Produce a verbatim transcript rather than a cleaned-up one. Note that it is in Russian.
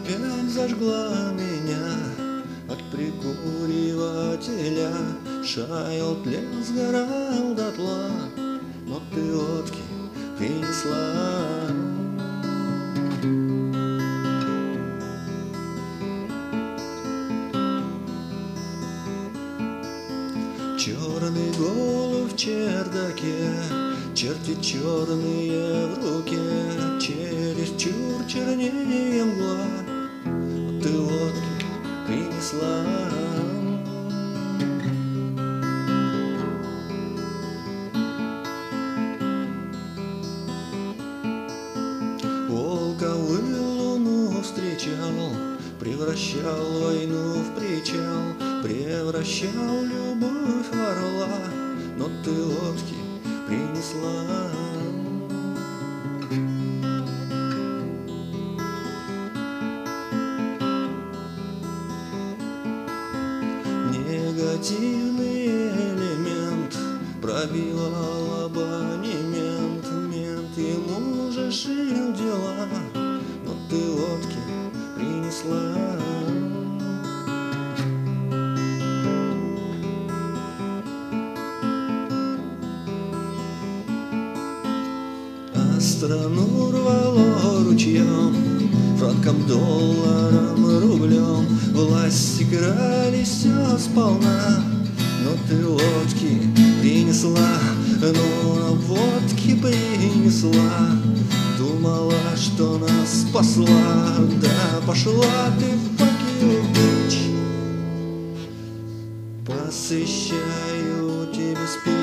опять зажгла меня от прикуривателя. Шаял, тлел, сгорал дотла, но ты водки принесла. Черный голубь в чердаке, черти черные в руке, чересчур чернее мгла, но ты водки принесла. Волковую луну встречал, превращал войну в причал, превращал любовь в орла, но ты водки принесла. Негативный элемент пробивал абонемент, мент ему же шил дела, но ты водки принесла. А страну рвало ручьем, франком, долларом, рублем. Власти крали все сполна, но ты водки принесла, но водки принесла. Думала, что нас спасла, да пошла ты в погибель. Посвящаю тебе спеть